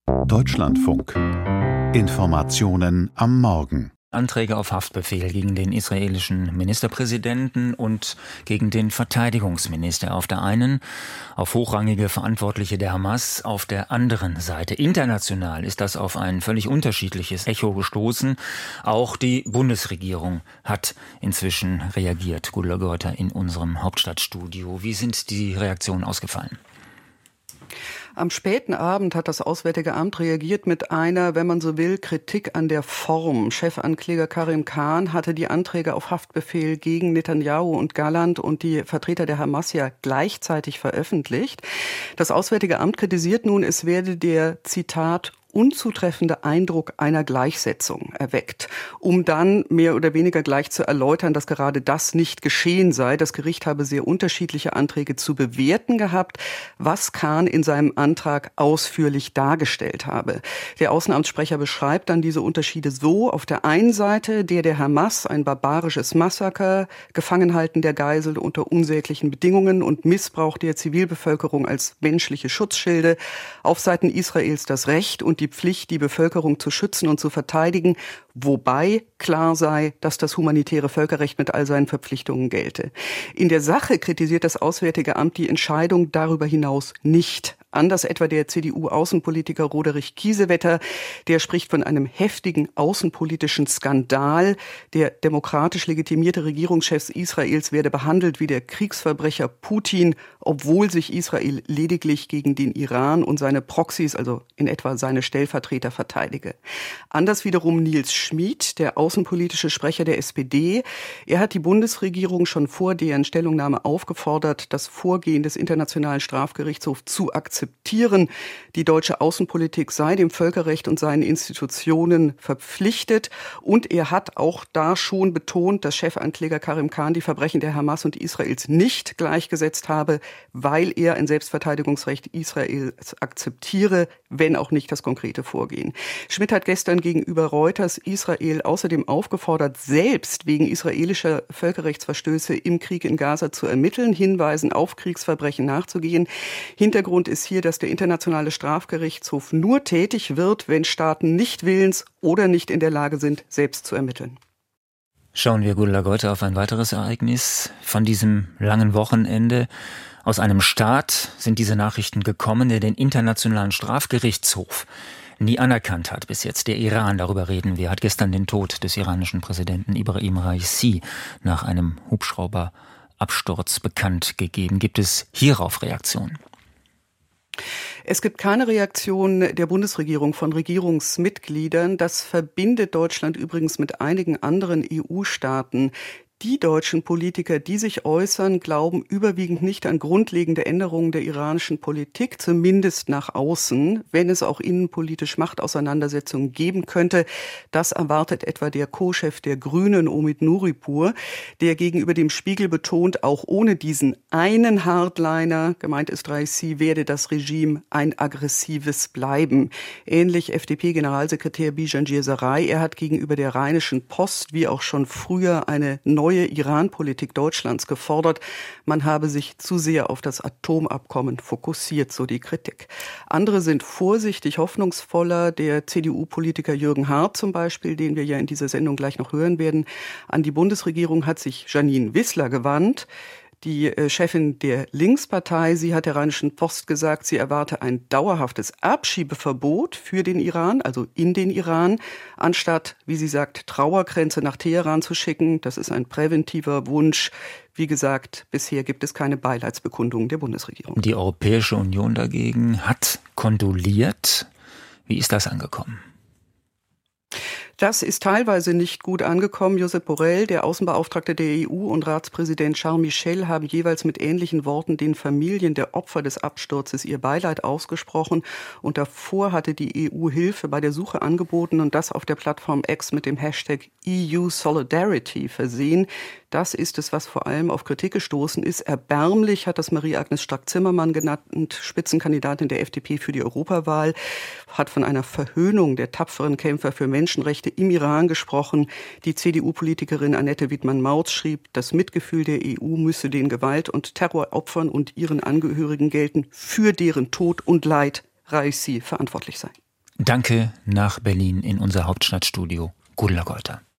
Deutschlandfunk. Informationen am Morgen. Anträge auf Haftbefehl gegen den israelischen Ministerpräsidenten und gegen den Verteidigungsminister auf der einen, auf hochrangige Verantwortliche der Hamas auf der anderen Seite. International ist das auf ein völlig unterschiedliches Echo gestoßen. Auch die Bundesregierung hat inzwischen reagiert. Gudula Geuter in unserem Hauptstadtstudio. Wie sind die Reaktionen ausgefallen? Am späten Abend hat das Auswärtige Amt reagiert mit einer, wenn man so will, Kritik an der Form. Chefankläger Karim Khan hatte die Anträge auf Haftbefehl gegen Netanyahu und Gallant und die Vertreter der Hamas ja gleichzeitig veröffentlicht. Das Auswärtige Amt kritisiert nun, es werde der, Zitat, unzutreffende Eindruck einer Gleichsetzung erweckt, um dann mehr oder weniger gleich zu erläutern, dass gerade das nicht geschehen sei. Das Gericht habe sehr unterschiedliche Anträge zu bewerten gehabt, was Khan in seinem Antrag ausführlich dargestellt habe. Der Außenamtssprecher beschreibt dann diese Unterschiede so: Auf der einen Seite der Hamas, ein barbarisches Massaker, Gefangenhalten der Geisel unter unsäglichen Bedingungen und Missbrauch der Zivilbevölkerung als menschliche Schutzschilde. Auf Seiten Israels das Recht und die Pflicht, die Bevölkerung zu schützen und zu verteidigen, wobei klar sei, dass das humanitäre Völkerrecht mit all seinen Verpflichtungen gelte. In der Sache kritisiert das Auswärtige Amt die Entscheidung darüber hinaus nicht. Anders etwa der CDU-Außenpolitiker Roderich Kiesewetter, der spricht von einem heftigen außenpolitischen Skandal. Der demokratisch legitimierte Regierungschef Israels werde behandelt wie der Kriegsverbrecher Putin, obwohl sich Israel lediglich gegen den Iran und seine Proxys, also in etwa seine Stellvertreter, verteidige. Anders wiederum Nils Schmid, der außenpolitische Sprecher der SPD. Er hat die Bundesregierung schon vor deren Stellungnahme aufgefordert, das Vorgehen des Internationalen Strafgerichtshofs zu akzeptieren. Die deutsche Außenpolitik sei dem Völkerrecht und seinen Institutionen verpflichtet. Und er hat auch da schon betont, dass Chefankläger Karim Khan die Verbrechen der Hamas und Israels nicht gleichgesetzt habe, weil er ein Selbstverteidigungsrecht Israels akzeptiere, wenn auch nicht das konkrete Vorgehen. Schmidt hat gestern gegenüber Reuters Israel außerdem aufgefordert, selbst wegen israelischer Völkerrechtsverstöße im Krieg in Gaza zu ermitteln, Hinweisen auf Kriegsverbrechen nachzugehen. Hintergrund ist hier, dass der Internationale Strafgerichtshof nur tätig wird, wenn Staaten nicht willens oder nicht in der Lage sind, selbst zu ermitteln. Schauen wir, Gudula Geuter, auf ein weiteres Ereignis von diesem langen Wochenende. Aus einem Staat sind diese Nachrichten gekommen, der den Internationalen Strafgerichtshof nie anerkannt hat bis jetzt. Der Iran, darüber reden wir, hat gestern den Tod des iranischen Präsidenten Ibrahim Raisi nach einem Hubschrauberabsturz bekannt gegeben. Gibt es hierauf Reaktionen? Es gibt keine Reaktion der Bundesregierung von Regierungsmitgliedern. Das verbindet Deutschland übrigens mit einigen anderen EU-Staaten. Die deutschen Politiker, die sich äußern, glauben überwiegend nicht an grundlegende Änderungen der iranischen Politik, zumindest nach außen, wenn es auch innenpolitisch Machtauseinandersetzungen geben könnte. Das erwartet etwa der Co-Chef der Grünen, Omid Nuripur, der gegenüber dem Spiegel betont, auch ohne diesen einen Hardliner, gemeint ist Raisi, werde das Regime ein aggressives bleiben. Ähnlich FDP-Generalsekretär Bijan Sarai, er hat gegenüber der Rheinischen Post wie auch schon früher eine neue Iran-Politik Deutschlands gefordert. Man habe sich zu sehr auf das Atomabkommen fokussiert, so die Kritik. Andere sind vorsichtig hoffnungsvoller. Der CDU-Politiker Jürgen Hart zum Beispiel, den wir ja in dieser Sendung gleich noch hören werden. An die Bundesregierung hat sich Janine Wissler gewandt. Die Chefin der Linkspartei, sie hat der Rheinischen Post gesagt, sie erwarte ein dauerhaftes Abschiebeverbot für den Iran, also in den Iran, anstatt, wie sie sagt, Trauerkränze nach Teheran zu schicken. Das ist ein präventiver Wunsch. Wie gesagt, bisher gibt es keine Beileidsbekundungen der Bundesregierung. Die Europäische Union dagegen hat kondoliert. Wie ist das angekommen? Das ist teilweise nicht gut angekommen. Josep Borrell, der Außenbeauftragte der EU, und Ratspräsident Charles Michel haben jeweils mit ähnlichen Worten den Familien der Opfer des Absturzes ihr Beileid ausgesprochen. Und davor hatte die EU Hilfe bei der Suche angeboten und das auf der Plattform X mit dem Hashtag EU Solidarity versehen. Das ist es, was vor allem auf Kritik gestoßen ist. Erbärmlich hat das Marie-Agnes Strack-Zimmermann genannt, Spitzenkandidatin der FDP für die Europawahl, hat von einer Verhöhnung der tapferen Kämpfer für Menschenrechte im Iran gesprochen. Die CDU-Politikerin Annette Wittmann-Mautz schrieb, das Mitgefühl der EU müsse den Gewalt- und Terroropfern und ihren Angehörigen gelten, für deren Tod und Leid Raisi verantwortlich sein. Danke nach Berlin in unser Hauptstadtstudio. Gudula Goiter.